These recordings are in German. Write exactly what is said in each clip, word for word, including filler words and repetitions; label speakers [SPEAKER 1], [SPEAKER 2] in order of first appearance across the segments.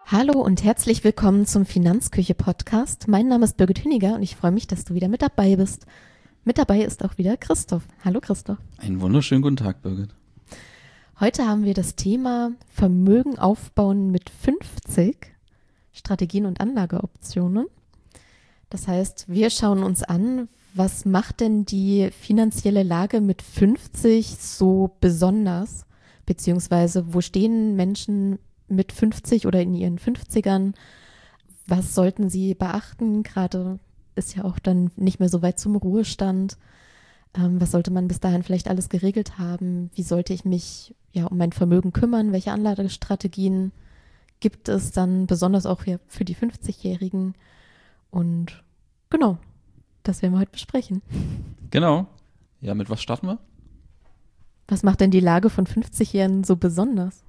[SPEAKER 1] Hallo und herzlich willkommen zum Finanzküche-Podcast. Mein Name ist Birgit Hüniger und ich freue mich, dass du wieder mit dabei bist. Mit dabei ist auch wieder Christoph. Hallo Christoph.
[SPEAKER 2] Einen wunderschönen guten Tag, Birgit.
[SPEAKER 1] Heute haben wir das Thema Vermögen aufbauen mit fünfzig, Strategien und Anlageoptionen. Das heißt, wir schauen uns an, was macht denn die finanzielle Lage mit fünfzig so besonders? Beziehungsweise wo stehen Menschen mit fünfzig oder in ihren fünfzigern? Was sollten sie beachten? Gerade ist ja auch dann nicht mehr so weit zum Ruhestand. Ähm, was sollte man bis dahin vielleicht alles geregelt haben? Wie sollte ich mich ja um mein Vermögen kümmern? Welche Anlagestrategien gibt es dann besonders auch für, für die fünfzigjährigen? Und genau, das werden wir heute besprechen.
[SPEAKER 2] Genau. Ja, mit was starten wir?
[SPEAKER 1] Was macht denn die Lage von fünfzigjährigen so besonders?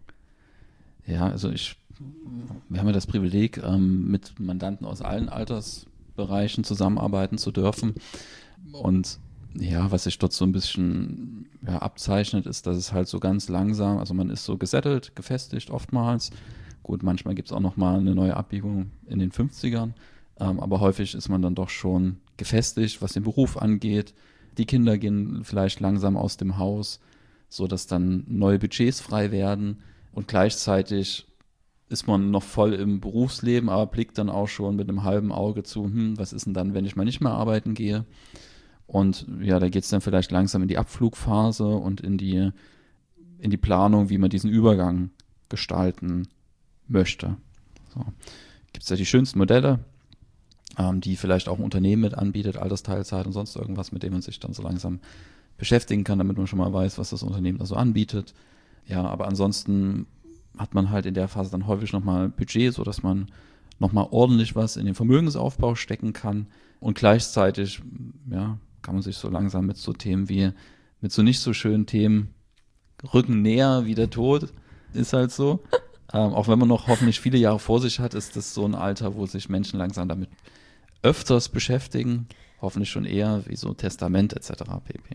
[SPEAKER 2] Ja, also ich, wir haben ja das Privileg, ähm, mit Mandanten aus allen Altersbereichen zusammenarbeiten zu dürfen. Und ja, was sich dort so ein bisschen ja, abzeichnet, ist, dass es halt so ganz langsam, also man ist so gesettelt, gefestigt oftmals. Gut, manchmal gibt es auch nochmal eine neue Abbiegung in den fünfzigern, ähm, aber häufig ist man dann doch schon gefestigt, was den Beruf angeht. Die Kinder gehen vielleicht langsam aus dem Haus, sodass dann neue Budgets frei werden. Und gleichzeitig ist man noch voll im Berufsleben, aber blickt dann auch schon mit einem halben Auge zu, hm, was ist denn dann, wenn ich mal nicht mehr arbeiten gehe? Und ja, da geht es dann vielleicht langsam in die Abflugphase und in die, in die Planung, wie man diesen Übergang gestalten möchte. So. Gibt es ja die schönsten Modelle, ähm, die vielleicht auch ein Unternehmen mit anbietet, Altersteilzeit und sonst irgendwas, mit dem man sich dann so langsam beschäftigen kann, damit man schon mal weiß, was das Unternehmen da so anbietet. Ja, aber ansonsten hat man halt in der Phase dann häufig nochmal Budget, sodass man nochmal ordentlich was in den Vermögensaufbau stecken kann. Und gleichzeitig, ja, kann man sich so langsam mit so Themen wie, mit so nicht so schönen Themen rücken näher wie der Tod, ist halt so. ähm, auch wenn man noch hoffentlich viele Jahre vor sich hat, ist das so ein Alter, wo sich Menschen langsam damit öfters beschäftigen. Hoffentlich schon eher wie so Testament et cetera pp.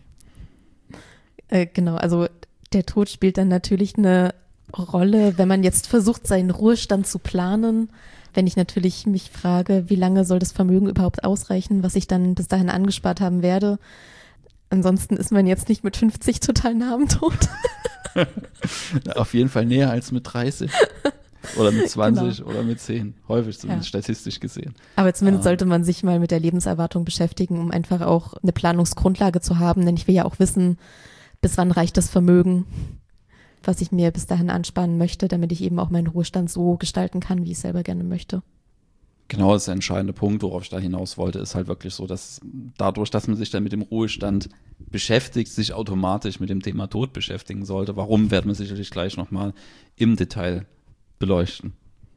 [SPEAKER 1] Äh, genau, also der Tod spielt dann natürlich eine Rolle, wenn man jetzt versucht, seinen Ruhestand zu planen. Wenn ich natürlich mich frage, wie lange soll das Vermögen überhaupt ausreichen, was ich dann bis dahin angespart haben werde. Ansonsten ist man jetzt nicht mit fünfzig total nah am Tod.
[SPEAKER 2] Auf jeden Fall näher als mit dreißig oder mit zwanzig
[SPEAKER 1] genau.
[SPEAKER 2] Oder mit zehn. Häufig zumindest ja. Statistisch gesehen.
[SPEAKER 1] Aber zumindest
[SPEAKER 2] ähm.
[SPEAKER 1] sollte man sich mal mit der Lebenserwartung beschäftigen, um einfach auch eine Planungsgrundlage zu haben. Denn ich will ja auch wissen, bis wann reicht das Vermögen, was ich mir bis dahin ansparen möchte, damit ich eben auch meinen Ruhestand so gestalten kann, wie ich es selber gerne möchte.
[SPEAKER 2] Genau, das ist der entscheidende Punkt, worauf ich da hinaus wollte, ist halt wirklich so, dass dadurch, dass man sich dann mit dem Ruhestand beschäftigt, sich automatisch mit dem Thema Tod beschäftigen sollte. Warum, werden wir sicherlich gleich nochmal im Detail beleuchten.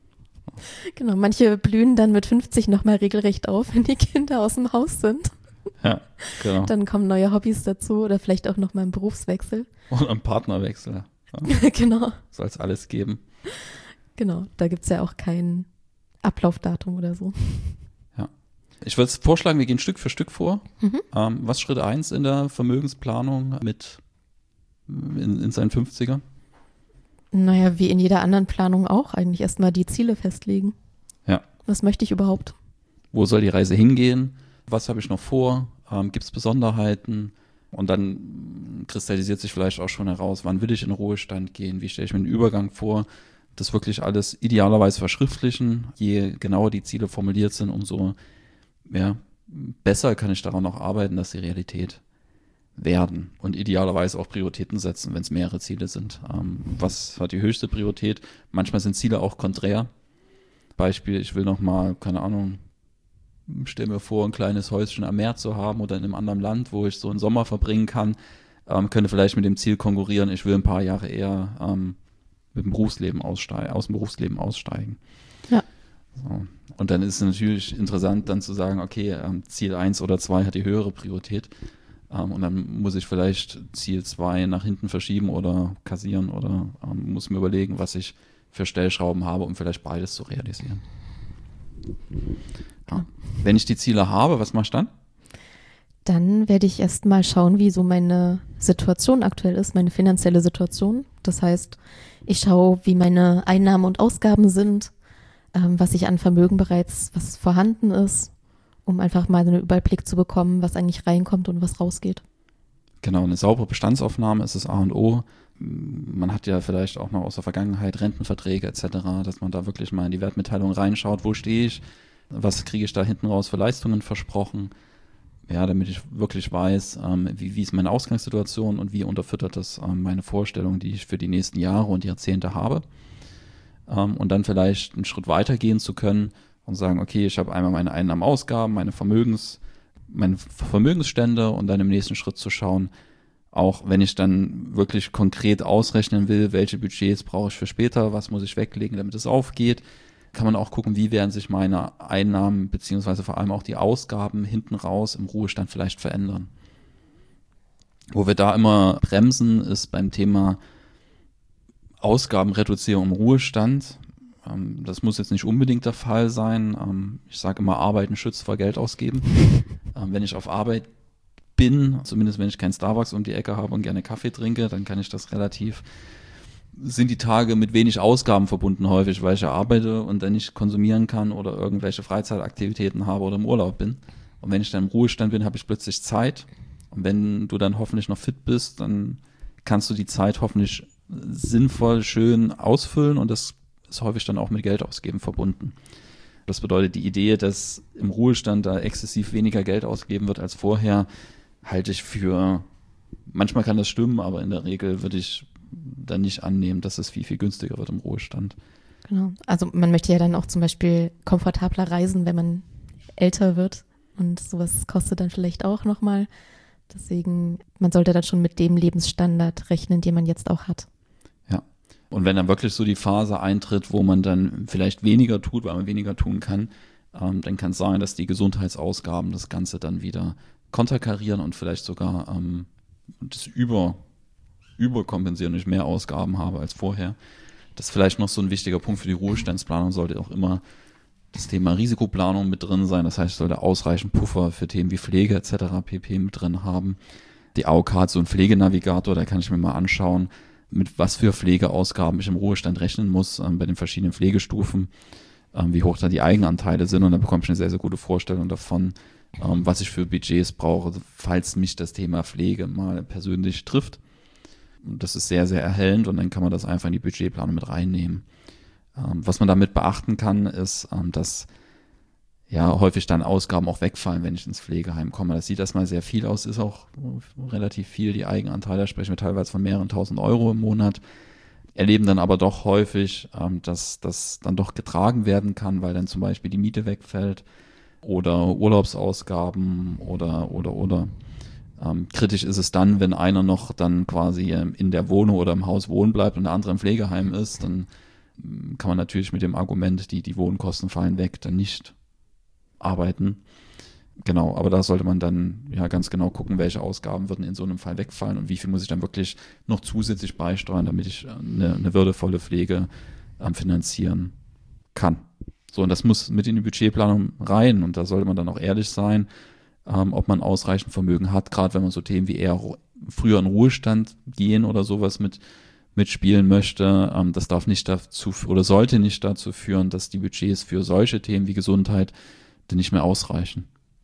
[SPEAKER 1] Genau, manche blühen dann mit fünfzig nochmal regelrecht auf, wenn die Kinder aus dem Haus sind.
[SPEAKER 2] Ja, genau.
[SPEAKER 1] Dann kommen neue Hobbys dazu oder vielleicht auch nochmal ein Berufswechsel.
[SPEAKER 2] Und ein Partnerwechsel. Ja.
[SPEAKER 1] Genau.
[SPEAKER 2] Soll es alles geben.
[SPEAKER 1] Genau, da gibt es ja auch kein Ablaufdatum oder so.
[SPEAKER 2] Ja. Ich würde vorschlagen, wir gehen Stück für Stück vor.
[SPEAKER 1] Mhm.
[SPEAKER 2] Ähm, was Schritt eins in der Vermögensplanung mit in, in seinen fünfzigern?
[SPEAKER 1] Naja, wie in jeder anderen Planung auch, eigentlich erstmal die Ziele festlegen.
[SPEAKER 2] Ja.
[SPEAKER 1] Was möchte ich überhaupt?
[SPEAKER 2] Wo soll die Reise hingehen? Was habe ich noch vor? Ähm, gibt es Besonderheiten? Und dann kristallisiert sich vielleicht auch schon heraus, wann will ich in den Ruhestand gehen? Wie stelle ich mir den Übergang vor? Das wirklich alles idealerweise verschriftlichen. Je genauer die Ziele formuliert sind, umso ja, besser kann ich daran noch arbeiten, dass sie Realität werden. Und idealerweise auch Prioritäten setzen, wenn es mehrere Ziele sind. Ähm, was hat die höchste Priorität? Manchmal sind Ziele auch konträr. Beispiel, ich will noch mal, keine Ahnung, stell mir vor, ein kleines Häuschen am Meer zu haben oder in einem anderen Land, wo ich so einen Sommer verbringen kann, ähm, könnte vielleicht mit dem Ziel konkurrieren, ich will ein paar Jahre eher ähm, mit dem Berufsleben aussteigen, aus dem Berufsleben aussteigen.
[SPEAKER 1] Ja.
[SPEAKER 2] So. Und dann ist es natürlich interessant, dann zu sagen, okay, ähm, Ziel eins oder zwei hat die höhere Priorität ähm, und dann muss ich vielleicht Ziel zwei nach hinten verschieben oder kassieren oder ähm, muss mir überlegen, was ich für Stellschrauben habe, um vielleicht beides zu realisieren. Ja. Wenn ich die Ziele habe, was mache ich dann?
[SPEAKER 1] Dann werde ich erst mal schauen, wie so meine Situation aktuell ist, meine finanzielle Situation. Das heißt, ich schaue, wie meine Einnahmen und Ausgaben sind, ähm, was ich an Vermögen bereits, was vorhanden ist, um einfach mal einen Überblick zu bekommen, was eigentlich reinkommt und was rausgeht.
[SPEAKER 2] Genau, eine saubere Bestandsaufnahme ist das A und O. Man hat ja vielleicht auch mal aus der Vergangenheit Rentenverträge et cetera, dass man da wirklich mal in die Wertmitteilung reinschaut, wo stehe ich, was kriege ich da hinten raus für Leistungen versprochen, ja, damit ich wirklich weiß, ähm, wie, wie ist meine Ausgangssituation und wie unterfüttert das ähm, meine Vorstellungen, die ich für die nächsten Jahre und Jahrzehnte habe. Ähm, und dann vielleicht einen Schritt weiter gehen zu können und sagen, okay, ich habe einmal meine Einnahmen, Ausgaben, meine Vermögens, meine Vermögensstände und dann im nächsten Schritt zu schauen, auch wenn ich dann wirklich konkret ausrechnen will, welche Budgets brauche ich für später, was muss ich weglegen, damit es aufgeht, kann man auch gucken, wie werden sich meine Einnahmen beziehungsweise vor allem auch die Ausgaben hinten raus im Ruhestand vielleicht verändern. Wo wir da immer bremsen, ist beim Thema Ausgabenreduzierung im Ruhestand. Ähm, das muss jetzt nicht unbedingt der Fall sein. Ähm, ich sage immer, Arbeiten schützt vor Geld ausgeben. Ähm, wenn ich auf Arbeit bin, zumindest wenn ich keinen Starbucks um die Ecke habe und gerne Kaffee trinke, dann kann ich das relativ, sind die Tage mit wenig Ausgaben verbunden häufig, weil ich ja arbeite und dann nicht konsumieren kann oder irgendwelche Freizeitaktivitäten habe oder im Urlaub bin. Und wenn ich dann im Ruhestand bin, habe ich plötzlich Zeit. Und wenn du dann hoffentlich noch fit bist, dann kannst du die Zeit hoffentlich sinnvoll, schön ausfüllen und das ist häufig dann auch mit Geld ausgeben verbunden. Das bedeutet, die Idee, dass im Ruhestand da exzessiv weniger Geld ausgegeben wird als vorher, halte ich für, manchmal kann das stimmen, aber in der Regel würde ich dann nicht annehmen, dass es viel, viel günstiger wird im Ruhestand.
[SPEAKER 1] Genau. Also man möchte ja dann auch zum Beispiel komfortabler reisen, wenn man älter wird und sowas kostet dann vielleicht auch nochmal. Deswegen, man sollte dann schon mit dem Lebensstandard rechnen, den man jetzt auch hat.
[SPEAKER 2] Ja. Und wenn dann wirklich so die Phase eintritt, wo man dann vielleicht weniger tut, weil man weniger tun kann, ähm, dann kann es sein, dass die Gesundheitsausgaben das Ganze dann wieder konterkarieren und vielleicht sogar ähm, das über, überkompensieren und ich mehr Ausgaben habe als vorher. Das ist vielleicht noch so ein wichtiger Punkt für die Ruhestandsplanung, sollte auch immer das Thema Risikoplanung mit drin sein. Das heißt, ich sollte ausreichend Puffer für Themen wie Pflege et cetera pp. Mit drin haben. Die A O K hat so einen Pflegenavigator, da kann ich mir mal anschauen, mit was für Pflegeausgaben ich im Ruhestand rechnen muss, ähm, bei den verschiedenen Pflegestufen, ähm, wie hoch da die Eigenanteile sind und da bekomme ich eine sehr, sehr gute Vorstellung davon, ähm, was ich für Budgets brauche, falls mich das Thema Pflege mal persönlich trifft. Und das ist sehr, sehr erhellend und dann kann man das einfach in die Budgetplanung mit reinnehmen. Ähm, was man damit beachten kann, ist, ähm, dass ja häufig dann Ausgaben auch wegfallen, wenn ich ins Pflegeheim komme. Das sieht erstmal sehr viel aus, ist auch relativ viel, die Eigenanteile, da sprechen wir teilweise von mehreren tausend Euro im Monat, erleben dann aber doch häufig, ähm, dass das dann doch getragen werden kann, weil dann zum Beispiel die Miete wegfällt oder Urlaubsausgaben oder, oder, oder. Ähm, kritisch ist es dann, wenn einer noch dann quasi ähm, in der Wohnung oder im Haus wohnen bleibt und der andere im Pflegeheim ist, dann ähm, kann man natürlich mit dem Argument, die, die Wohnkosten fallen weg, dann nicht arbeiten. Genau, aber da sollte man dann ja ganz genau gucken, welche Ausgaben würden in so einem Fall wegfallen und wie viel muss ich dann wirklich noch zusätzlich beisteuern, damit ich eine, eine würdevolle Pflege ähm, finanzieren kann. So, und das muss mit in die Budgetplanung rein und da sollte man dann auch ehrlich sein, ähm, ob man ausreichend Vermögen hat, gerade wenn man so Themen wie eher früher in Ruhestand gehen oder sowas mit mitspielen möchte. Ähm, das darf nicht dazu oder sollte nicht dazu führen, dass die Budgets für solche Themen wie Gesundheit dann nicht mehr ausreichen.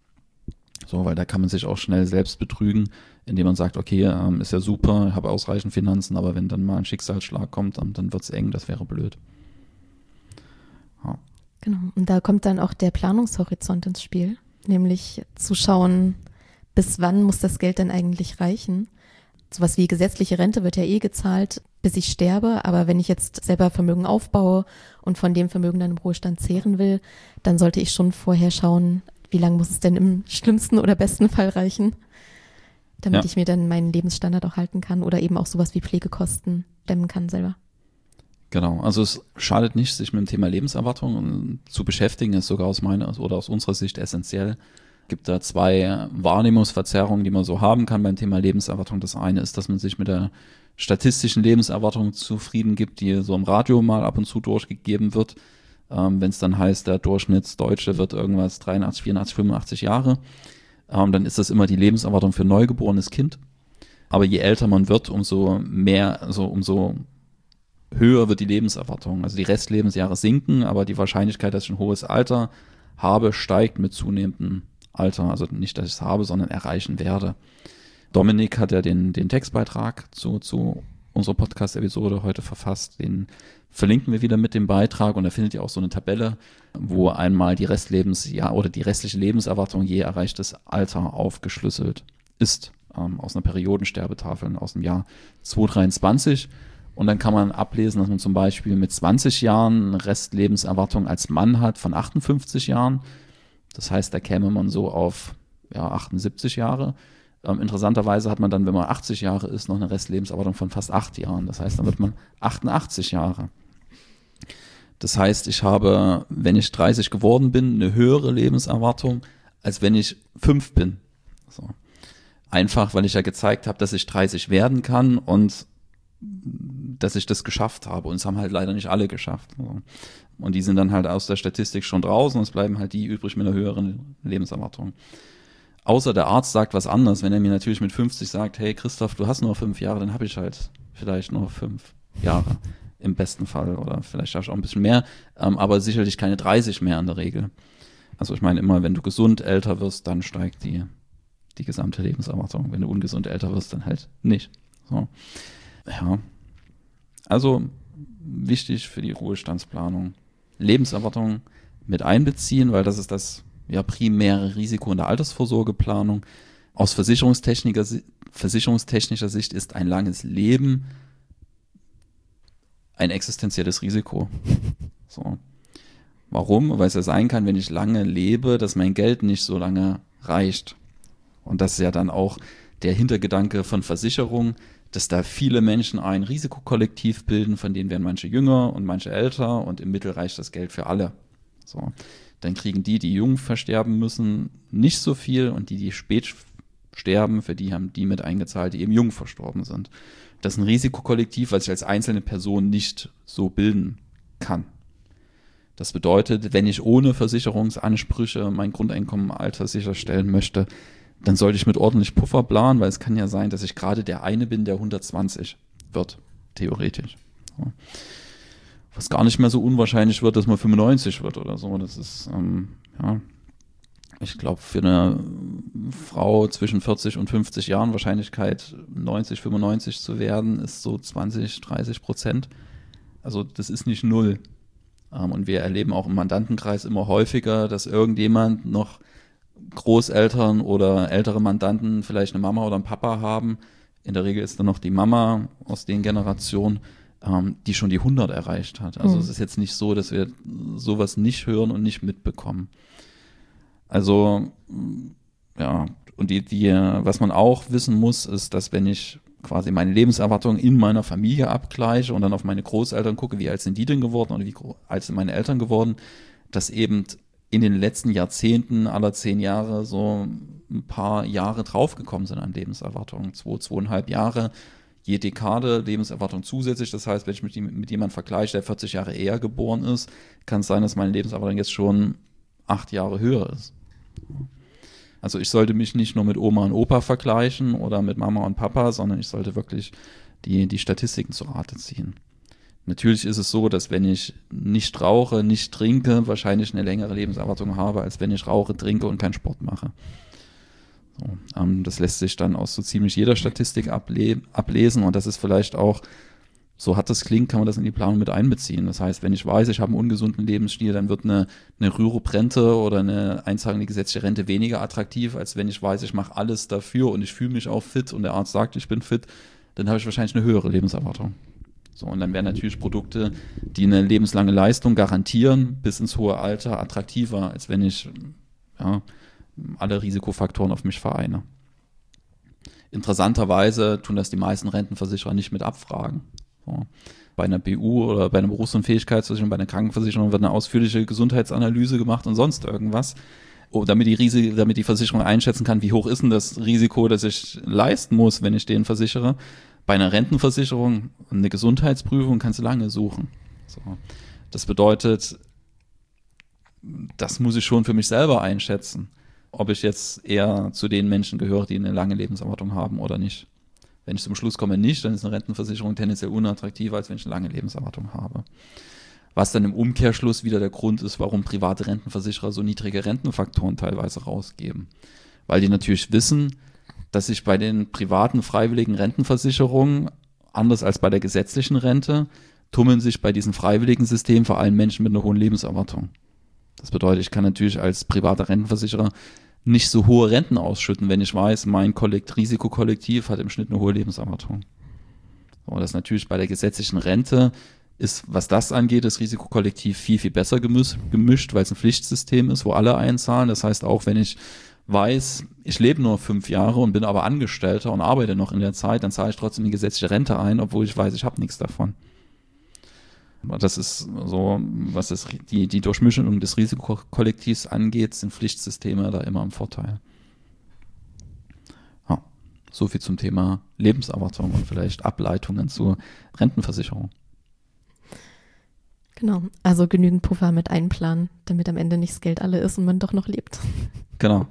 [SPEAKER 2] So, weil da kann man sich auch schnell selbst betrügen, indem man sagt, okay, ähm, ist ja super, ich habe ausreichend Finanzen, aber wenn dann mal ein Schicksalsschlag kommt, dann, dann wird es eng, das wäre blöd. Ja.
[SPEAKER 1] Genau, und da kommt dann auch der Planungshorizont ins Spiel, nämlich zu schauen, bis wann muss das Geld denn eigentlich reichen. Sowas wie gesetzliche Rente wird ja eh gezahlt, bis ich sterbe, aber wenn ich jetzt selber Vermögen aufbaue und von dem Vermögen dann im Ruhestand zehren will, dann sollte ich schon vorher schauen, wie lange muss es denn im schlimmsten oder besten Fall reichen, damit ja. ich mir dann meinen Lebensstandard auch halten kann oder eben auch sowas wie Pflegekosten dämmen kann selber.
[SPEAKER 2] Genau, also es schadet nicht, sich mit dem Thema Lebenserwartung zu beschäftigen, ist sogar aus meiner oder aus unserer Sicht essentiell. Es gibt da zwei Wahrnehmungsverzerrungen, die man so haben kann beim Thema Lebenserwartung. Das eine ist, dass man sich mit der statistischen Lebenserwartung zufrieden gibt, die so im Radio mal ab und zu durchgegeben wird. Ähm, wenn es dann heißt, der Durchschnittsdeutsche wird irgendwas dreiundachtzig, vierundachtzig, fünfundachtzig Jahre, ähm, dann ist das immer die Lebenserwartung für ein neugeborenes Kind. Aber je älter man wird, umso mehr, also umso höher wird die Lebenserwartung. Also die Restlebensjahre sinken, aber die Wahrscheinlichkeit, dass ich ein hohes Alter habe, steigt mit zunehmendem Alter. Also nicht, dass ich es habe, sondern erreichen werde. Dominik hat ja den, den Textbeitrag zu, zu unserer Podcast-Episode heute verfasst. Den verlinken wir wieder mit dem Beitrag und da findet ihr auch so eine Tabelle, wo einmal die Restlebensjahr oder die restliche Lebenserwartung je erreichtes Alter aufgeschlüsselt ist, ähm, aus einer Periodensterbetafel aus dem Jahr zweitausenddreiundzwanzig. Und dann kann man ablesen, dass man zum Beispiel mit zwanzig Jahren eine Restlebenserwartung als Mann hat von achtundfünfzig Jahren. Das heißt, da käme man so auf ja, achtundsiebzig Jahre. Ähm, interessanterweise hat man dann, wenn man achtzig Jahre ist, noch eine Restlebenserwartung von fast acht Jahren. Das heißt, dann wird man achtundachtzig Jahre. Das heißt, ich habe, wenn ich dreißig geworden bin, eine höhere Lebenserwartung, als wenn ich fünf bin. So. Einfach, weil ich ja gezeigt habe, dass ich dreißig werden kann und dass ich das geschafft habe. Und es haben halt leider nicht alle geschafft. Und die sind dann halt aus der Statistik schon draußen und es bleiben halt die übrig mit einer höheren Lebenserwartung. Außer der Arzt sagt was anderes. Wenn er mir natürlich mit fünfzig sagt, hey Christoph, du hast nur fünf Jahre, dann habe ich halt vielleicht nur fünf Jahre im besten Fall oder vielleicht schaffe ich auch ein bisschen mehr, aber sicherlich keine dreißig mehr in der Regel. Also ich meine immer, wenn du gesund älter wirst, dann steigt die, die gesamte Lebenserwartung. Wenn du ungesund älter wirst, dann halt nicht. So. Ja, also wichtig für die Ruhestandsplanung. Lebenserwartung mit einbeziehen, weil das ist das ja, primäre Risiko in der Altersvorsorgeplanung. Aus versicherungstechnischer, versicherungstechnischer Sicht ist ein langes Leben ein existenzielles Risiko. So. Warum? Weil es ja sein kann, wenn ich lange lebe, dass mein Geld nicht so lange reicht. Und das ist ja dann auch der Hintergedanke von Versicherung, dass da viele Menschen ein Risikokollektiv bilden, von denen werden manche jünger und manche älter und im Mittel reicht das Geld für alle. So. Dann kriegen die, die jung versterben müssen, nicht so viel und die, die spät sterben, für die haben die mit eingezahlt, die eben jung verstorben sind. Das ist ein Risikokollektiv, was ich als einzelne Person nicht so bilden kann. Das bedeutet, wenn ich ohne Versicherungsansprüche mein Grundeinkommen im Alter sicherstellen möchte, dann sollte ich mit ordentlich Puffer planen, weil es kann ja sein, dass ich gerade der eine bin, der hundertzwanzig wird, theoretisch. So. Was gar nicht mehr so unwahrscheinlich wird, dass man fünfundneunzig wird oder so. Das ist, ähm, ja, ich glaube, für eine Frau zwischen vierzig und fünfzig Jahren Wahrscheinlichkeit neunzig, fünfundneunzig zu werden, ist so zwanzig, dreißig Prozent. Also das ist nicht null. Ähm, und wir erleben auch im Mandantenkreis immer häufiger, dass irgendjemand noch Großeltern oder ältere Mandanten vielleicht eine Mama oder einen Papa haben. In der Regel ist dann noch die Mama aus den Generationen, ähm, die schon die hundert erreicht hat. Also mhm. es ist jetzt nicht so, dass wir sowas nicht hören und nicht mitbekommen. Also, ja, und die, die, was man auch wissen muss, ist, dass wenn ich quasi meine Lebenserwartung in meiner Familie abgleiche und dann auf meine Großeltern gucke, wie alt sind die denn geworden oder wie alt sind meine Eltern geworden, dass eben in den letzten Jahrzehnten aller zehn Jahre so ein paar Jahre draufgekommen sind an Lebenserwartung. Zwei, zweieinhalb Jahre, je Dekade Lebenserwartung zusätzlich. Das heißt, wenn ich mich mit, mit jemandem vergleiche, der vierzig Jahre eher geboren ist, kann es sein, dass meine Lebenserwartung jetzt schon acht Jahre höher ist. Also ich sollte mich nicht nur mit Oma und Opa vergleichen oder mit Mama und Papa, sondern ich sollte wirklich die, die Statistiken zu Rate ziehen. Natürlich ist es so, dass wenn ich nicht rauche, nicht trinke, wahrscheinlich eine längere Lebenserwartung habe, als wenn ich rauche, trinke und keinen Sport mache. So, ähm, das lässt sich dann aus so ziemlich jeder Statistik able- ablesen und das ist vielleicht auch, so hart das klingt, kann man das in die Planung mit einbeziehen. Das heißt, wenn ich weiß, ich habe einen ungesunden Lebensstil, dann wird eine, eine Rürup-Rente oder eine einzahlende gesetzliche Rente weniger attraktiv, als wenn ich weiß, ich mache alles dafür und ich fühle mich auch fit und der Arzt sagt, ich bin fit, dann habe ich wahrscheinlich eine höhere Lebenserwartung. So, und dann wären natürlich Produkte, die eine lebenslange Leistung garantieren, bis ins hohe Alter attraktiver, als wenn ich ja, alle Risikofaktoren auf mich vereine. Interessanterweise tun das die meisten Rentenversicherer nicht mit abfragen. So. Bei einer B U oder bei einer Berufsunfähigkeitsversicherung, bei einer Krankenversicherung wird eine ausführliche Gesundheitsanalyse gemacht und sonst irgendwas, oh, damit die Risi- damit die Versicherung einschätzen kann, wie hoch ist denn das Risiko, das ich leisten muss, wenn ich den versichere. Bei einer Rentenversicherung, eine Gesundheitsprüfung kannst du lange suchen. So. Das bedeutet, das muss ich schon für mich selber einschätzen, ob ich jetzt eher zu den Menschen gehöre, die eine lange Lebenserwartung haben oder nicht. Wenn ich zum Schluss komme nicht, dann ist eine Rentenversicherung tendenziell unattraktiver, als wenn ich eine lange Lebenserwartung habe. Was dann im Umkehrschluss wieder der Grund ist, warum private Rentenversicherer so niedrige Rentenfaktoren teilweise rausgeben. Weil die natürlich wissen, dass sich bei den privaten freiwilligen Rentenversicherungen, anders als bei der gesetzlichen Rente, tummeln sich bei diesen freiwilligen Systemen vor allem Menschen mit einer hohen Lebenserwartung. Das bedeutet, ich kann natürlich als privater Rentenversicherer nicht so hohe Renten ausschütten, wenn ich weiß, mein Kollekt- Risikokollektiv hat im Schnitt eine hohe Lebenserwartung. So, das natürlich bei der gesetzlichen Rente ist, was das angeht, das Risikokollektiv viel, viel besser gemis- gemischt, weil es ein Pflichtsystem ist, wo alle einzahlen. Das heißt, auch wenn ich weiß, ich lebe nur fünf Jahre und bin aber Angestellter und arbeite noch in der Zeit, dann zahle ich trotzdem die gesetzliche Rente ein, obwohl ich weiß, ich habe nichts davon. Das ist so, was das, die, die Durchmischung des Risikokollektivs angeht, sind Pflichtsysteme da immer im Vorteil. Ja, so viel zum Thema Lebenserwartung und vielleicht Ableitungen zur Rentenversicherung.
[SPEAKER 1] Genau, also genügend Puffer mit einplanen, damit am Ende nicht das Geld alle ist und man doch noch lebt.
[SPEAKER 2] Genau.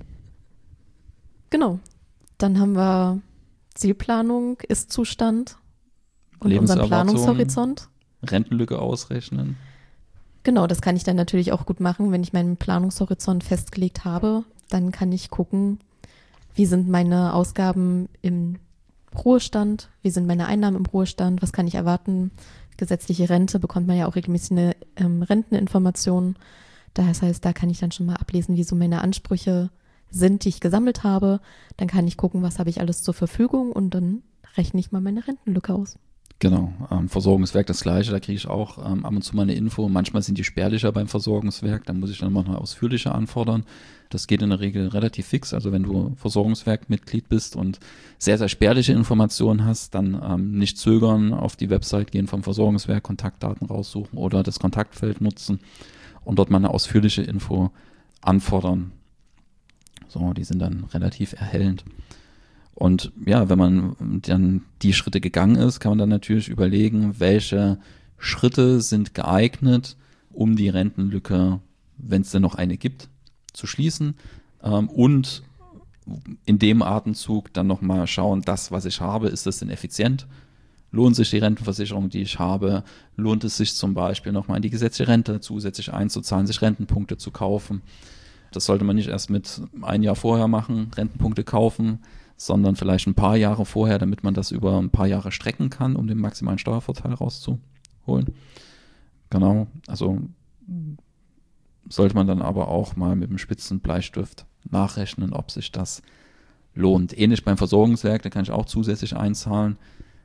[SPEAKER 1] Genau, dann haben wir Zielplanung, Ist-Zustand und unseren Planungshorizont.
[SPEAKER 2] Rentenlücke ausrechnen.
[SPEAKER 1] Genau, das kann ich dann natürlich auch gut machen, wenn ich meinen Planungshorizont festgelegt habe. Dann kann ich gucken, wie sind meine Ausgaben im Ruhestand, wie sind meine Einnahmen im Ruhestand, was kann ich erwarten. Gesetzliche Rente bekommt man ja auch regelmäßig eine ähm, Renteninformation. Das heißt, da kann ich dann schon mal ablesen, wie so meine Ansprüche sind, die ich gesammelt habe. Dann kann ich gucken, was habe ich alles zur Verfügung und dann rechne ich mal meine Rentenlücke aus.
[SPEAKER 2] Genau, ähm, Versorgungswerk das Gleiche, da kriege ich auch ähm, ab und zu mal eine Info. Manchmal sind die spärlicher beim Versorgungswerk, dann muss ich dann mal noch ausführlicher anfordern. Das geht in der Regel relativ fix, also wenn du Versorgungswerkmitglied bist und sehr, sehr spärliche Informationen hast, dann ähm, nicht zögern, auf die Website gehen vom Versorgungswerk, Kontaktdaten raussuchen oder das Kontaktfeld nutzen und dort mal eine ausführliche Info anfordern. So, die sind dann relativ erhellend. Und ja, wenn man dann die Schritte gegangen ist, kann man dann natürlich überlegen, welche Schritte sind geeignet, um die Rentenlücke, wenn es denn noch eine gibt, zu schließen. Ähm, und in dem Atemzug dann nochmal schauen, das, was ich habe, ist das denn effizient? Lohnt sich die Rentenversicherung, die ich habe? Lohnt es sich zum Beispiel nochmal in die gesetzliche Rente zusätzlich einzuzahlen, sich Rentenpunkte zu kaufen? Das sollte man nicht erst mit ein Jahr vorher machen, Rentenpunkte kaufen, sondern vielleicht ein paar Jahre vorher, damit man das über ein paar Jahre strecken kann, um den maximalen Steuervorteil rauszuholen. Genau, also sollte man dann aber auch mal mit dem spitzen Bleistift nachrechnen, ob sich das lohnt. Ähnlich beim Versorgungswerk, da kann ich auch zusätzlich einzahlen.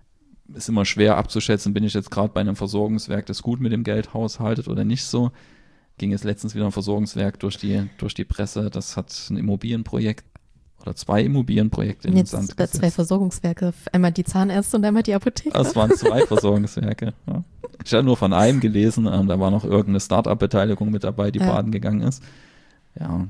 [SPEAKER 2] Ist immer schwer abzuschätzen, bin ich jetzt gerade bei einem Versorgungswerk, das gut mit dem Geld haushaltet oder nicht so. Ging jetzt letztens wieder ein Versorgungswerk durch die, durch die Presse, das hat ein Immobilienprojekt oder zwei Immobilienprojekte in den Sand gesetzt.
[SPEAKER 1] Jetzt zwei Versorgungswerke, einmal die Zahnärzte und einmal die Apotheke.
[SPEAKER 2] Das waren zwei Versorgungswerke. Ja. Ich habe nur von einem gelesen, ähm, da war noch irgendeine Start-up-Beteiligung mit dabei, die ja. baden gegangen ist. Ja,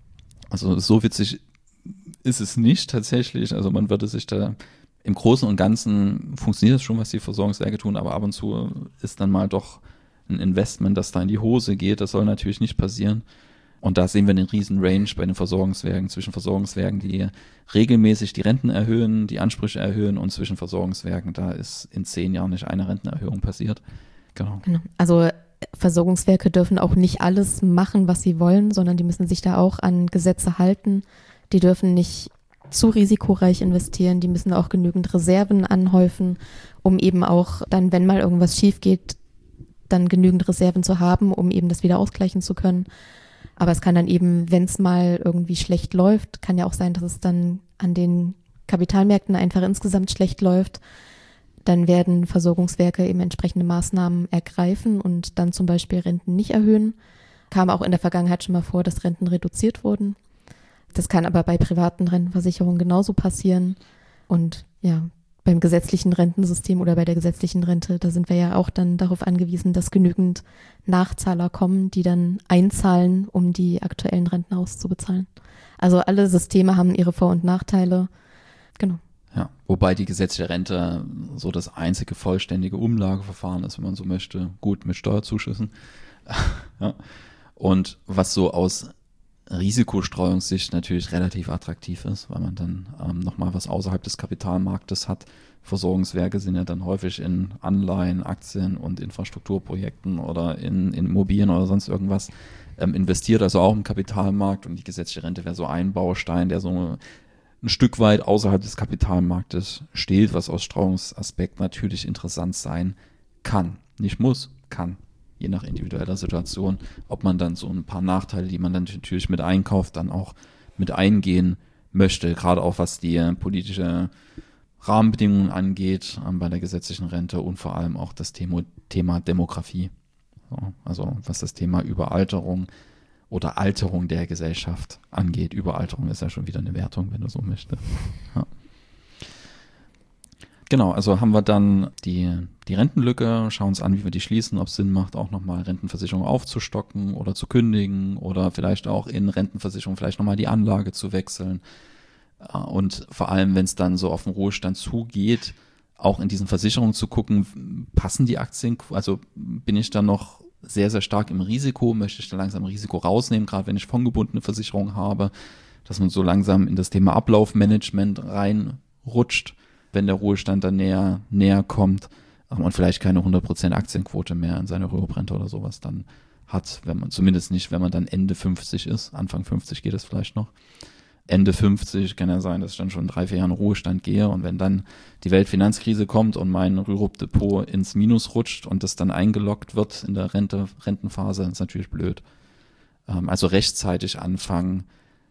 [SPEAKER 2] also so witzig ist es nicht tatsächlich. Also man würde sich da im Großen und Ganzen funktioniert es schon, was die Versorgungswerke tun, aber ab und zu ist dann mal doch ein Investment, das da in die Hose geht. Das soll natürlich nicht passieren. Und da sehen wir einen riesen Range bei den Versorgungswerken, zwischen Versorgungswerken, die regelmäßig die Renten erhöhen, die Ansprüche erhöhen und zwischen Versorgungswerken, da ist in zehn Jahren nicht eine Rentenerhöhung passiert. Genau.
[SPEAKER 1] Genau. Also Versorgungswerke dürfen auch nicht alles machen, was sie wollen, sondern die müssen sich da auch an Gesetze halten. Die dürfen nicht zu risikoreich investieren, die müssen auch genügend Reserven anhäufen, um eben auch dann, wenn mal irgendwas schief geht, dann genügend Reserven zu haben, um eben das wieder ausgleichen zu können. Aber es kann dann eben, wenn es mal irgendwie schlecht läuft, kann ja auch sein, dass es dann an den Kapitalmärkten einfach insgesamt schlecht läuft. Dann werden Versorgungswerke eben entsprechende Maßnahmen ergreifen und dann zum Beispiel Renten nicht erhöhen. Kam auch in der Vergangenheit schon mal vor, dass Renten reduziert wurden. Das kann aber bei privaten Rentenversicherungen genauso passieren. Und ja, beim gesetzlichen Rentensystem oder bei der gesetzlichen Rente, da sind wir ja auch dann darauf angewiesen, dass genügend Nachzahler kommen, die dann einzahlen, um die aktuellen Renten auszubezahlen. Also alle Systeme haben ihre Vor- und Nachteile. Genau.
[SPEAKER 2] Ja, wobei die gesetzliche Rente so das einzige vollständige Umlageverfahren ist, wenn man so möchte. Gut, mit Steuerzuschüssen. Ja. Und was so aus Risikostreuungssicht natürlich relativ attraktiv ist, weil man dann ähm, nochmal was außerhalb des Kapitalmarktes hat. Versorgungswerke sind ja dann häufig in Anleihen, Aktien und Infrastrukturprojekten oder in, in Immobilien oder sonst irgendwas ähm, investiert, also auch im Kapitalmarkt, und die gesetzliche Rente wäre so ein Baustein, der so ein Stück weit außerhalb des Kapitalmarktes steht, was aus Streuungsaspekt natürlich interessant sein kann. Nicht muss, kann. Je nach individueller Situation, ob man dann so ein paar Nachteile, die man dann natürlich mit einkauft, dann auch mit eingehen möchte, gerade auch was die politische Rahmenbedingungen angeht ähm, bei der gesetzlichen Rente und vor allem auch das Thema, Thema Demografie. So, also was das Thema Überalterung oder Alterung der Gesellschaft angeht. Überalterung ist ja schon wieder eine Wertung, wenn du so möchtest. Ja. Genau, also haben wir dann die, die Rentenlücke, schauen uns an, wie wir die schließen, ob es Sinn macht, auch nochmal Rentenversicherung aufzustocken oder zu kündigen oder vielleicht auch in Rentenversicherung vielleicht nochmal die Anlage zu wechseln. Und vor allem, wenn es dann so auf den Ruhestand zugeht, auch in diesen Versicherungen zu gucken, passen die Aktien, also bin ich dann noch sehr, sehr stark im Risiko, möchte ich da langsam Risiko rausnehmen, gerade wenn ich fondgebundene Versicherungen habe, dass man so langsam in das Thema Ablaufmanagement reinrutscht, wenn der Ruhestand dann näher, näher kommt und vielleicht keine hundert Prozent Aktienquote mehr in seine Rüruprente oder sowas dann hat, wenn man zumindest nicht, wenn man dann Ende fünfzig ist, Anfang fünfzig geht es vielleicht noch. Ende fünfzig kann ja sein, dass ich dann schon drei, vier Jahre in Ruhestand gehe, und wenn dann die Weltfinanzkrise kommt und mein Rürup-Depot ins Minus rutscht und das dann eingeloggt wird in der Rente, Rentenphase, ist natürlich blöd. Ähm, also rechtzeitig anfangen,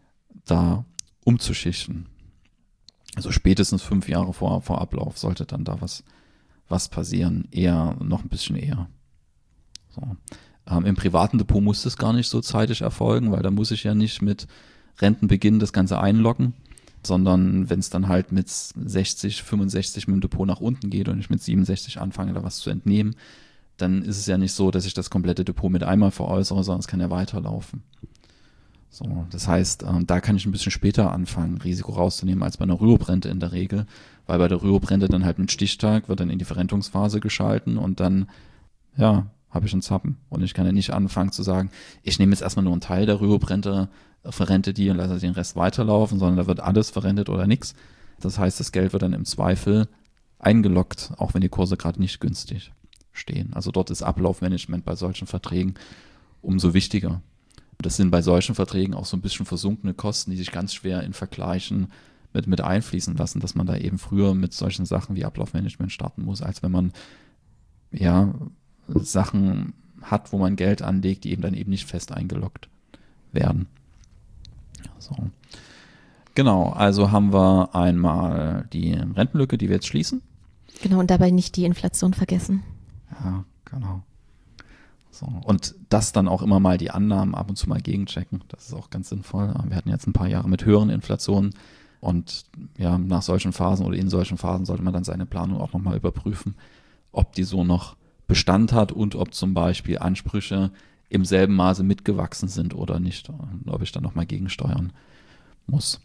[SPEAKER 2] da umzuschichten. Also spätestens fünf Jahre vor, vor Ablauf sollte dann da was, was passieren, eher noch ein bisschen eher. So. Ähm, Im privaten Depot muss das gar nicht so zeitig erfolgen, weil da muss ich ja nicht mit Rentenbeginn das Ganze einloggen, sondern wenn es dann halt mit sechzig, fünfundsechzig mit dem Depot nach unten geht und ich mit siebenundsechzig anfange, da was zu entnehmen, dann ist es ja nicht so, dass ich das komplette Depot mit einmal veräußere, sondern es kann ja weiterlaufen. So, das heißt, ähm, da kann ich ein bisschen später anfangen, Risiko rauszunehmen als bei einer Rüruprente in der Regel, weil bei der Rüruprente dann halt mit Stichtag wird dann in die Verrentungsphase geschalten und dann, ja, habe ich einen Zappen. Und ich kann ja nicht anfangen zu sagen, ich nehme jetzt erstmal nur einen Teil der Rüruprente, verrente die und lasse den Rest weiterlaufen, sondern da wird alles verrentet oder nichts. Das heißt, das Geld wird dann im Zweifel eingeloggt, auch wenn die Kurse gerade nicht günstig stehen. Also dort ist Ablaufmanagement bei solchen Verträgen umso wichtiger. Das sind bei solchen Verträgen auch so ein bisschen versunkene Kosten, die sich ganz schwer in Vergleichen mit, mit einfließen lassen, dass man da eben früher mit solchen Sachen wie Ablaufmanagement starten muss, als wenn man ja Sachen hat, wo man Geld anlegt, die eben dann eben nicht fest eingeloggt werden. So. Genau, also haben wir einmal die Rentenlücke, die wir jetzt schließen.
[SPEAKER 1] Genau, und dabei nicht die Inflation vergessen.
[SPEAKER 2] Ja, genau. So. Und das dann auch immer mal die Annahmen ab und zu mal gegenchecken. Das ist auch ganz sinnvoll. Wir hatten jetzt ein paar Jahre mit höheren Inflationen und ja, nach solchen Phasen oder in solchen Phasen sollte man dann seine Planung auch nochmal überprüfen, ob die so noch Bestand hat und ob zum Beispiel Ansprüche im selben Maße mitgewachsen sind oder nicht. Und ob ich dann nochmal gegensteuern muss.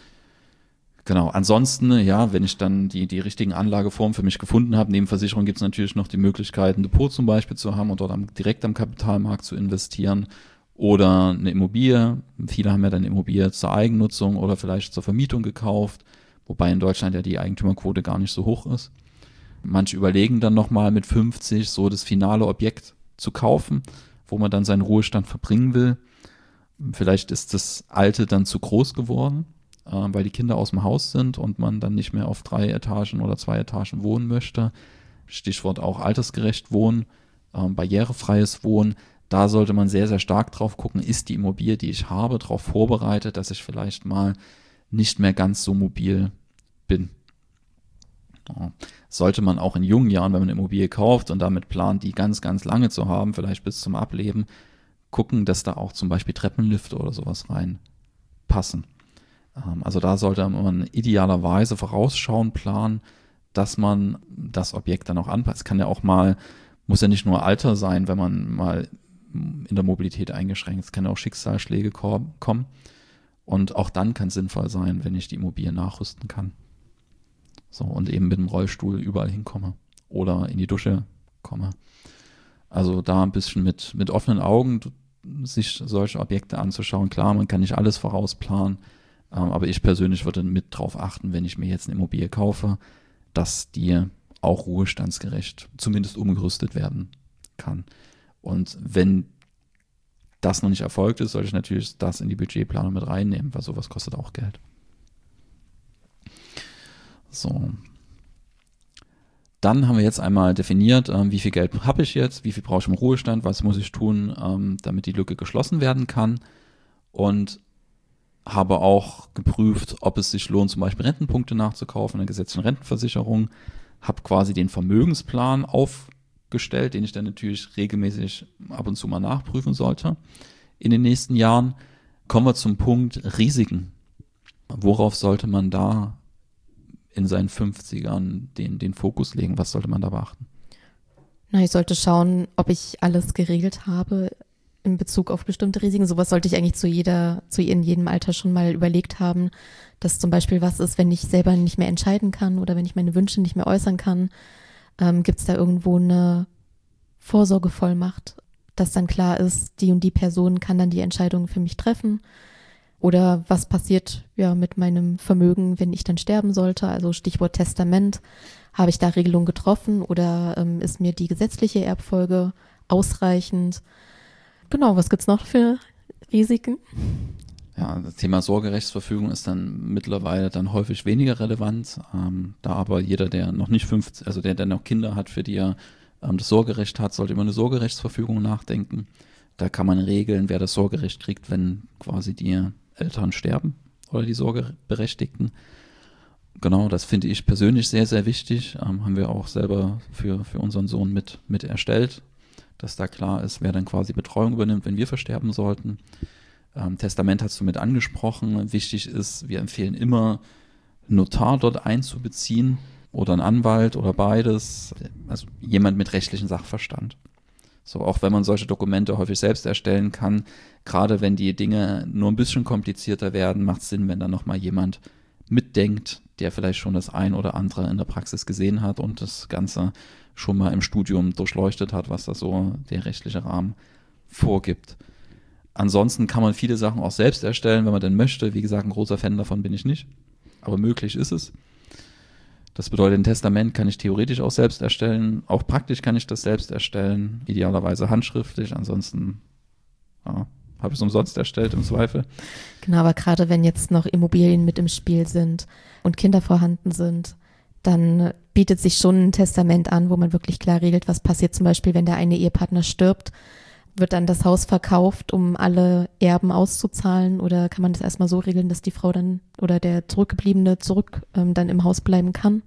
[SPEAKER 2] Genau, ansonsten, ja, wenn ich dann die, die richtigen Anlageformen für mich gefunden habe, neben Versicherung gibt es natürlich noch die Möglichkeit, ein Depot zum Beispiel zu haben und dort am, direkt am Kapitalmarkt zu investieren oder eine Immobilie. Viele haben ja dann Immobilie zur Eigennutzung oder vielleicht zur Vermietung gekauft, wobei in Deutschland ja die Eigentümerquote gar nicht so hoch ist. Manche überlegen dann nochmal mit fünfzig so das finale Objekt zu kaufen, wo man dann seinen Ruhestand verbringen will. Vielleicht ist das Alte dann zu groß geworden, äh, weil die Kinder aus dem Haus sind und man dann nicht mehr auf drei Etagen oder zwei Etagen wohnen möchte. Stichwort auch altersgerecht wohnen, äh, barrierefreies Wohnen. Da sollte man sehr, sehr stark drauf gucken, ist die Immobilie, die ich habe, darauf vorbereitet, dass ich vielleicht mal nicht mehr ganz so mobil bin. Ja. Sollte man auch in jungen Jahren, wenn man eine Immobilie kauft und damit plant, die ganz, ganz lange zu haben, vielleicht bis zum Ableben, gucken, dass da auch zum Beispiel Treppenlifte oder sowas reinpassen. Ähm, also da sollte man idealerweise vorausschauen, planen, dass man das Objekt dann auch anpasst. Kann ja auch mal, muss ja nicht nur Alter sein, wenn man mal in der Mobilität eingeschränkt ist, kann ja auch Schicksalsschläge kommen. Und auch dann kann es sinnvoll sein, wenn ich die Immobilie nachrüsten kann. So, und eben mit dem Rollstuhl überall hinkomme oder in die Dusche komme. Also da ein bisschen mit, mit offenen Augen sich solche Objekte anzuschauen. Klar, man kann nicht alles vorausplanen, ähm, aber ich persönlich würde mit drauf achten, wenn ich mir jetzt eine Immobilie kaufe, dass die auch ruhestandsgerecht zumindest umgerüstet werden kann. Und wenn das noch nicht erfolgt ist, sollte ich natürlich das in die Budgetplanung mit reinnehmen, weil sowas kostet auch Geld. So. Dann haben wir jetzt einmal definiert, ähm, wie viel Geld habe ich jetzt, wie viel brauche ich im Ruhestand, was muss ich tun, ähm, damit die Lücke geschlossen werden kann, und habe auch geprüft, ob es sich lohnt, zum Beispiel Rentenpunkte nachzukaufen, eine gesetzliche Rentenversicherung, habe quasi den Vermögensplan aufgestellt, den ich dann natürlich regelmäßig ab und zu mal nachprüfen sollte in den nächsten Jahren. Kommen wir zum Punkt Risiken. Worauf sollte man da in seinen fünfzigern den, den Fokus legen? Was sollte man da beachten?
[SPEAKER 1] Na, ich sollte schauen, ob ich alles geregelt habe in Bezug auf bestimmte Risiken. Sowas sollte ich eigentlich zu jeder, zu in jedem Alter schon mal überlegt haben, dass zum Beispiel was ist, wenn ich selber nicht mehr entscheiden kann oder wenn ich meine Wünsche nicht mehr äußern kann. Ähm, gibt es da irgendwo eine Vorsorgevollmacht, dass dann klar ist, die und die Person kann dann die Entscheidung für mich treffen? Oder was passiert ja mit meinem Vermögen, wenn ich dann sterben sollte? Also Stichwort Testament. Habe ich da Regelungen getroffen oder ähm, ist mir die gesetzliche Erbfolge ausreichend? Genau, was gibt's noch für Risiken?
[SPEAKER 2] Ja, das Thema Sorgerechtsverfügung ist dann mittlerweile dann häufig weniger relevant, ähm, da aber jeder, der noch nicht fünfzig, also der, der noch Kinder hat, für die er ähm, das Sorgerecht hat, sollte über eine Sorgerechtsverfügung nachdenken. Da kann man regeln, wer das Sorgerecht kriegt, wenn quasi die Eltern sterben oder die Sorgeberechtigten. Genau, das finde ich persönlich sehr, sehr wichtig. Ähm, haben wir auch selber für, für unseren Sohn mit, mit erstellt, dass da klar ist, wer dann quasi Betreuung übernimmt, wenn wir versterben sollten. Ähm, Testament hast du mit angesprochen. Wichtig ist, wir empfehlen immer, einen Notar dort einzubeziehen oder einen Anwalt oder beides. Also jemand mit rechtlichem Sachverstand. So, auch wenn man solche Dokumente häufig selbst erstellen kann, gerade wenn die Dinge nur ein bisschen komplizierter werden, macht es Sinn, wenn dann nochmal jemand mitdenkt, der vielleicht schon das ein oder andere in der Praxis gesehen hat und das Ganze schon mal im Studium durchleuchtet hat, was da so der rechtliche Rahmen vorgibt. Ansonsten kann man viele Sachen auch selbst erstellen, wenn man denn möchte. Wie gesagt, ein großer Fan davon bin ich nicht, aber möglich ist es. Das bedeutet, ein Testament kann ich theoretisch auch selbst erstellen. Auch praktisch kann ich das selbst erstellen, idealerweise handschriftlich. Ansonsten ja, habe ich es umsonst erstellt im Zweifel.
[SPEAKER 1] Genau, aber gerade wenn jetzt noch Immobilien mit im Spiel sind und Kinder vorhanden sind, dann bietet sich schon ein Testament an, wo man wirklich klar regelt, was passiert zum Beispiel, wenn der eine Ehepartner stirbt. Wird dann das Haus verkauft, um alle Erben auszuzahlen, oder kann man das erstmal so regeln, dass die Frau dann oder der Zurückgebliebene zurück ähm, dann im Haus bleiben kann?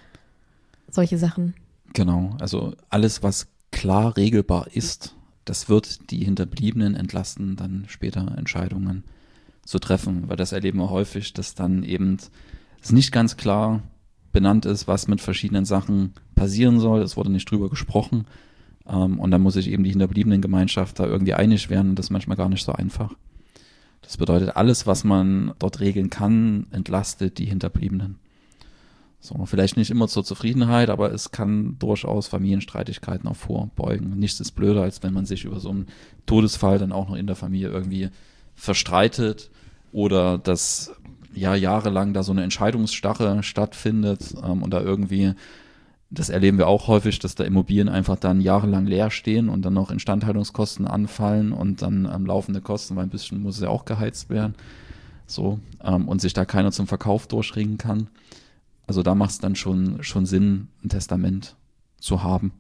[SPEAKER 1] Solche Sachen.
[SPEAKER 2] Genau, also alles, was klar regelbar ist, das wird die Hinterbliebenen entlasten, dann später Entscheidungen zu treffen, weil das erleben wir häufig, dass dann eben es nicht ganz klar benannt ist, was mit verschiedenen Sachen passieren soll. Es wurde nicht drüber gesprochen. Um, und dann muss sich eben die hinterbliebenen Gemeinschaft da irgendwie einig werden, und das ist manchmal gar nicht so einfach. Das bedeutet, alles, was man dort regeln kann, entlastet die Hinterbliebenen. So, vielleicht nicht immer zur Zufriedenheit, aber es kann durchaus Familienstreitigkeiten auch vorbeugen. Nichts ist blöder, als wenn man sich über so einen Todesfall dann auch noch in der Familie irgendwie verstreitet oder dass ja jahrelang da so eine Entscheidungsstache stattfindet um, und da irgendwie. Das erleben wir auch häufig, dass da Immobilien einfach dann jahrelang leer stehen und dann noch Instandhaltungskosten anfallen und dann ähm, laufende Kosten, weil ein bisschen muss es ja auch geheizt werden, so, ähm, und sich da keiner zum Verkauf durchringen kann. Also da macht es dann schon, schon Sinn, ein Testament zu haben.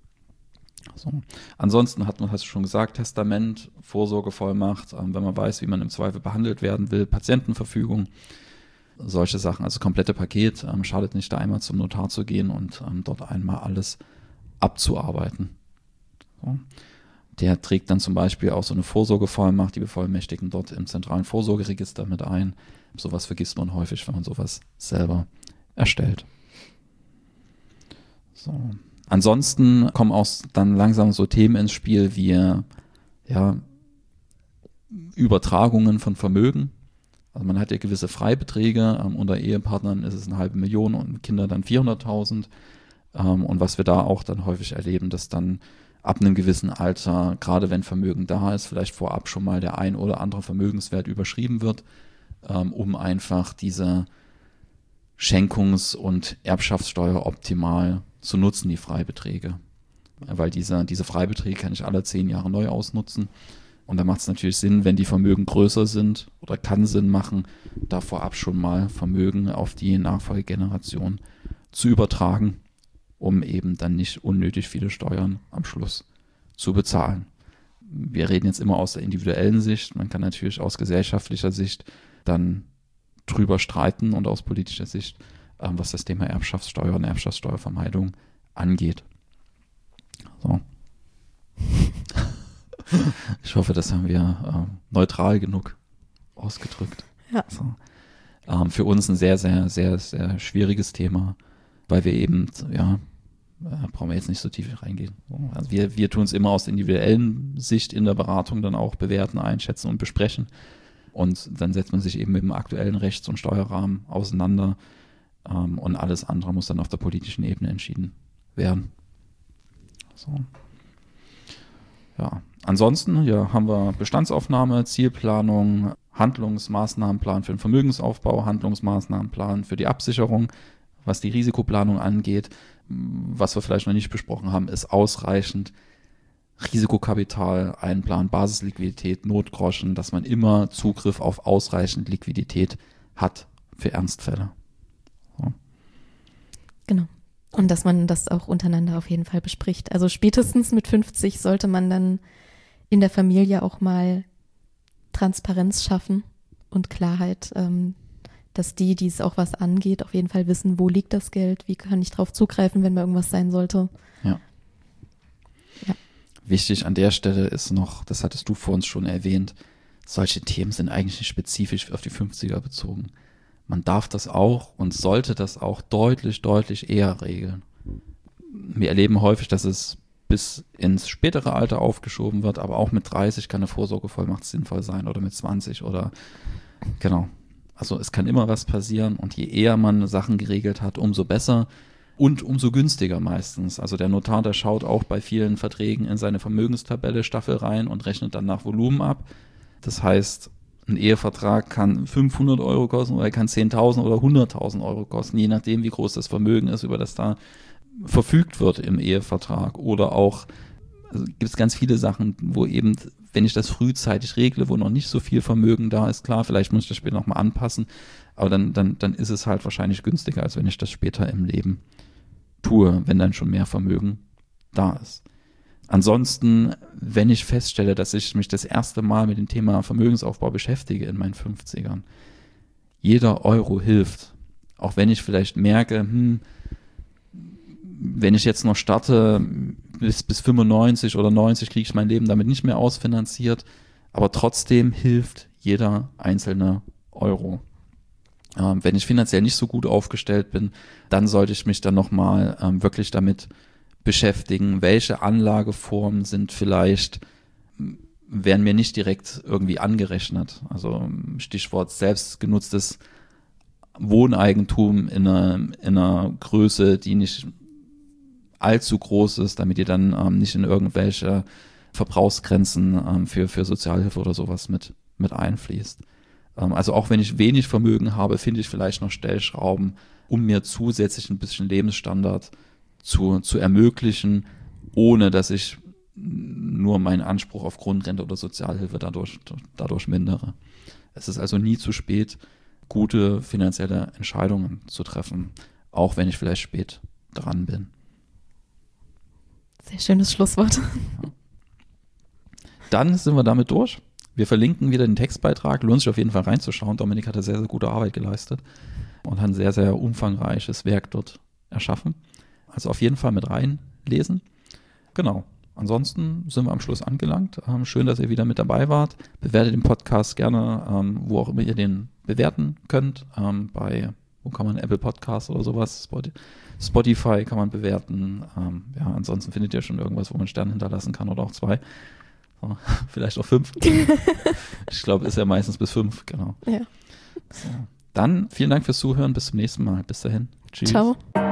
[SPEAKER 2] So. Ansonsten hat man, hast du schon gesagt, Testament, Vorsorgevollmacht, ähm, wenn man weiß, wie man im Zweifel behandelt werden will, Patientenverfügung. Solche Sachen, also komplette Paket, ähm, schadet nicht, da einmal zum Notar zu gehen und ähm, dort einmal alles abzuarbeiten. So. Der trägt dann zum Beispiel auch so eine Vorsorgevollmacht, die Bevollmächtigen dort im zentralen Vorsorgeregister mit ein. Sowas vergisst man häufig, wenn man sowas selber erstellt. So. Ansonsten kommen auch dann langsam so Themen ins Spiel wie ja, Übertragungen von Vermögen. Also man hat ja gewisse Freibeträge, ähm, unter Ehepartnern ist es eine halbe Million und Kinder dann vierhunderttausend. Ähm, und was wir da auch dann häufig erleben, dass dann ab einem gewissen Alter, gerade wenn Vermögen da ist, vielleicht vorab schon mal der ein oder andere Vermögenswert überschrieben wird, ähm, um einfach diese Schenkungs- und Erbschaftssteuer optimal zu nutzen, die Freibeträge. Weil diese, diese Freibeträge kann ich alle zehn Jahre neu ausnutzen. Und da macht es natürlich Sinn, wenn die Vermögen größer sind oder kann Sinn machen, da vorab schon mal Vermögen auf die Nachfolgegeneration zu übertragen, um eben dann nicht unnötig viele Steuern am Schluss zu bezahlen. Wir reden jetzt immer aus der individuellen Sicht. Man kann natürlich aus gesellschaftlicher Sicht dann drüber streiten und aus politischer Sicht, ähm, was das Thema Erbschaftssteuer und Erbschaftssteuervermeidung angeht. So. Ich hoffe, das haben wir äh, neutral genug ausgedrückt.
[SPEAKER 1] Ja.
[SPEAKER 2] So. Ähm, für uns ein sehr, sehr, sehr, sehr schwieriges Thema, weil wir eben, ja, äh, brauchen wir jetzt nicht so tief reingehen. So. Also wir, wir tun es immer aus der individuellen Sicht in der Beratung dann auch bewerten, einschätzen und besprechen. Und dann setzt man sich eben mit dem aktuellen Rechts- und Steuerrahmen auseinander ähm, und alles andere muss dann auf der politischen Ebene entschieden werden. So. Ja, ansonsten ja, haben wir Bestandsaufnahme, Zielplanung, Handlungsmaßnahmenplan für den Vermögensaufbau, Handlungsmaßnahmenplan für die Absicherung, was die Risikoplanung angeht. Was wir vielleicht noch nicht besprochen haben, ist ausreichend Risikokapital, Einplan, Basisliquidität, Notgroschen, dass man immer Zugriff auf ausreichend Liquidität hat für Ernstfälle. So.
[SPEAKER 1] Genau. Und dass man das auch untereinander auf jeden Fall bespricht. Also spätestens mit fünfzig sollte man dann in der Familie auch mal Transparenz schaffen und Klarheit, ähm, dass die, die es auch was angeht, auf jeden Fall wissen, wo liegt das Geld, wie kann ich drauf zugreifen, wenn mal irgendwas sein sollte.
[SPEAKER 2] Ja.
[SPEAKER 1] Ja.
[SPEAKER 2] Wichtig an der Stelle ist noch, das hattest du vor uns schon erwähnt, solche Themen sind eigentlich nicht spezifisch auf die fünfziger bezogen. Man darf das auch und sollte das auch deutlich, deutlich eher regeln. Wir erleben häufig, dass es bis ins spätere Alter aufgeschoben wird, aber auch mit dreißig kann eine Vorsorgevollmacht sinnvoll sein oder mit zwanzig oder genau. Also es kann immer was passieren und je eher man Sachen geregelt hat, umso besser und umso günstiger meistens. Also der Notar, der schaut auch bei vielen Verträgen in seine Vermögenstabelle Staffel rein und rechnet dann nach Volumen ab. Das heißt, ein Ehevertrag kann fünfhundert Euro kosten oder er kann zehntausend oder hunderttausend Euro kosten, je nachdem, wie groß das Vermögen ist, über das da verfügt wird im Ehevertrag. Oder auch, also gibt es ganz viele Sachen, wo eben, wenn ich das frühzeitig regle, wo noch nicht so viel Vermögen da ist, klar, vielleicht muss ich das später nochmal anpassen, aber dann, dann, dann ist es halt wahrscheinlich günstiger, als wenn ich das später im Leben tue, wenn dann schon mehr Vermögen da ist. Ansonsten, wenn ich feststelle, dass ich mich das erste Mal mit dem Thema Vermögensaufbau beschäftige in meinen fünfzigern, jeder Euro hilft. Auch wenn ich vielleicht merke, hm, wenn ich jetzt noch starte, bis, bis fünfundneunzig oder neunzig kriege ich mein Leben damit nicht mehr ausfinanziert, aber trotzdem hilft jeder einzelne Euro. Ähm, wenn ich finanziell nicht so gut aufgestellt bin, dann sollte ich mich dann nochmal ähm, wirklich damit beschäftigen, welche Anlageformen sind vielleicht, werden mir nicht direkt irgendwie angerechnet. Also Stichwort selbstgenutztes Wohneigentum in einer, in einer Größe, die nicht allzu groß ist, damit ihr dann ähm, nicht in irgendwelche Verbrauchsgrenzen ähm, für, für Sozialhilfe oder sowas mit, mit einfließt. Ähm, also auch wenn ich wenig Vermögen habe, finde ich vielleicht noch Stellschrauben, um mir zusätzlich ein bisschen Lebensstandard zu, zu ermöglichen, ohne dass ich nur meinen Anspruch auf Grundrente oder Sozialhilfe dadurch, dadurch mindere. Es ist also nie zu spät, gute finanzielle Entscheidungen zu treffen, auch wenn ich vielleicht spät dran bin.
[SPEAKER 1] Sehr schönes Schlusswort.
[SPEAKER 2] Ja. Dann sind wir damit durch. Wir verlinken wieder den Textbeitrag. Lohnt sich auf jeden Fall reinzuschauen. Dominik hat da sehr, sehr gute Arbeit geleistet und hat ein sehr, sehr umfangreiches Werk dort erschaffen. Also auf jeden Fall mit reinlesen. Genau. Ansonsten sind wir am Schluss angelangt. Ähm, schön, dass ihr wieder mit dabei wart. Bewertet den Podcast gerne, ähm, wo auch immer ihr den bewerten könnt. Ähm, bei, wo kann man, Apple Podcast oder sowas, Spotify kann man bewerten. Ähm, ja, ansonsten findet ihr schon irgendwas, wo man Sterne hinterlassen kann oder auch zwei. So, vielleicht auch fünf. Ich glaube, ist ja meistens bis fünf, genau.
[SPEAKER 1] Ja.
[SPEAKER 2] So. Dann vielen Dank fürs Zuhören. Bis zum nächsten Mal. Bis dahin. Tschüss.
[SPEAKER 1] Ciao.